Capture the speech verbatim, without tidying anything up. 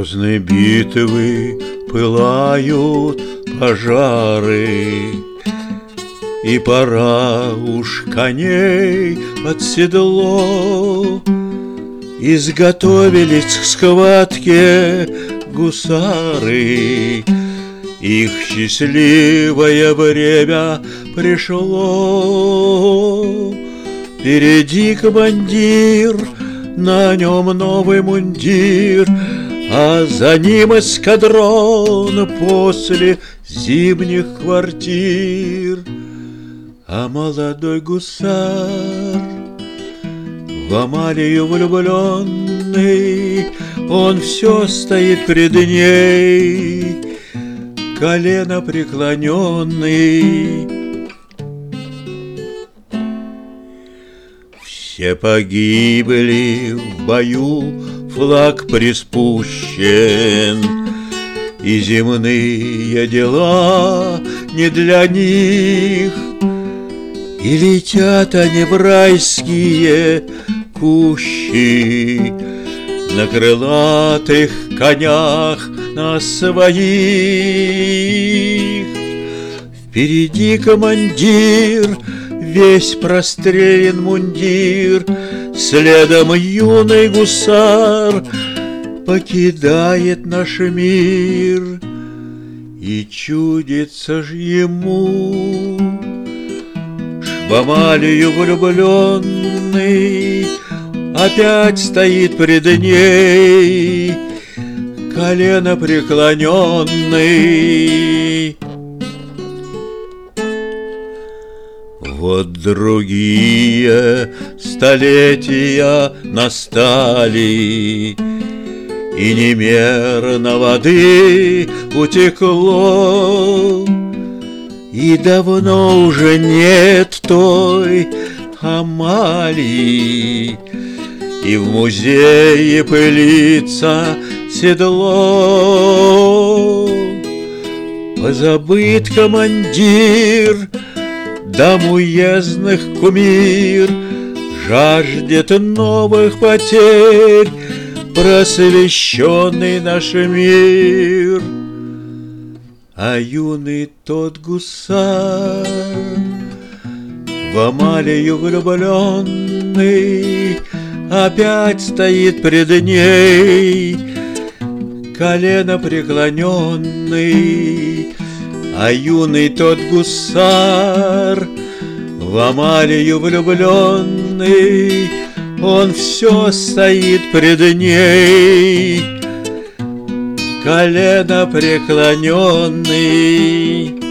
грозные битвы пылают пожары, и пора уж коней под седло. Изготовились к схватке гусары, их счастливое время пришло. Впереди командир, на нем новый мундир, а за ним эскадрон после зимних квартир. А молодой гусар, в Амалию влюбленный, он все стоит пред ней, колено преклоненный. Все погибли в бою, флаг приспущен, и земные дела не для них. И летят они в райские кущи на крылатых конях, на своих. Впереди командир, весь прострелен мундир, следом юный гусар покидает наш мир. И чудится ж ему, в Амалию влюбленный опять стоит пред ней, колено преклоненный. Вот другие столетия настали, и немерно воды утекло, и давно уже нет той Амалии, и в музее пылится седло. Позабыт командир, дам уездных кумир, жаждет новых потерь просвещенный наш мир. А юный тот гусар, в Амалию влюбленный, опять стоит пред ней, колено преклоненный. А юный тот гусар, в Амалию влюбленный, он все стоит пред ней, колено преклоненный.